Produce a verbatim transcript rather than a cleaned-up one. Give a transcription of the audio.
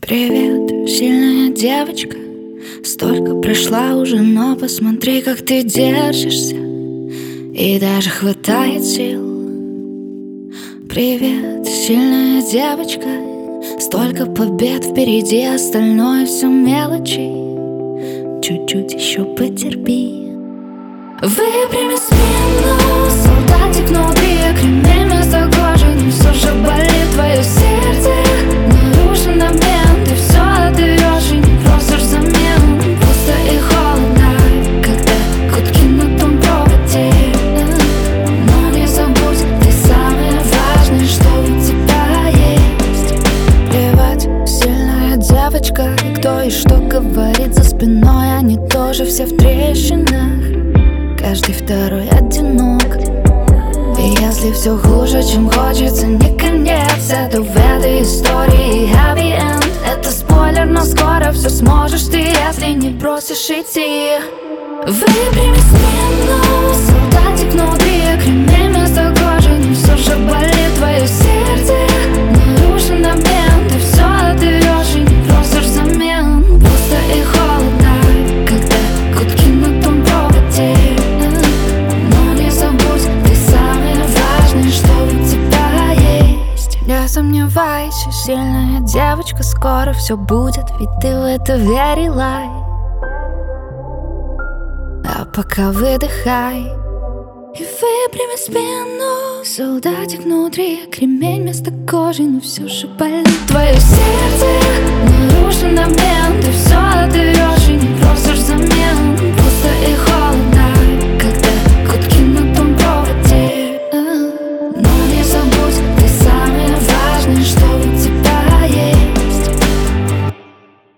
Привет, сильная девочка. Столько прошла уже, но посмотри, как ты держишься. И даже хватает сил. Привет, сильная девочка. Столько побед впереди, остальное все мелочи. Чуть-чуть еще потерпи. Выпрями спину, солдатик внутри, кремень вместо кожи, но все же болит твое сердце. Нарушен обмен, ты все отдаешь и не просишь замен. Просто и холодно, когда гудки на том проводе. Но не забудь, ты самое важное, что у тебя есть. Плевать, сильная девочка, и кто и что говорит за спиной. Они тоже все в трещинах, каждый второй одинок. И если все хуже, чем хочется, не конец. Это в этой истории happy end. Это спойлер, но скоро все сможешь ты, если не бросишь идти. Выпрями спину, солдатик внутри, кремень вместо кожи, но все же болит твое сердце. Нарушен обмен, ты все отдаешь и не просишь замен. Просто и холодно, когда гудки на том проводе. Не сомневайся, сильная девочка, скоро все будет, ведь ты в это верила. А пока выдыхай и выпрями спину, солдатик внутри, кремень вместо кожи, но все же болит твое сердце.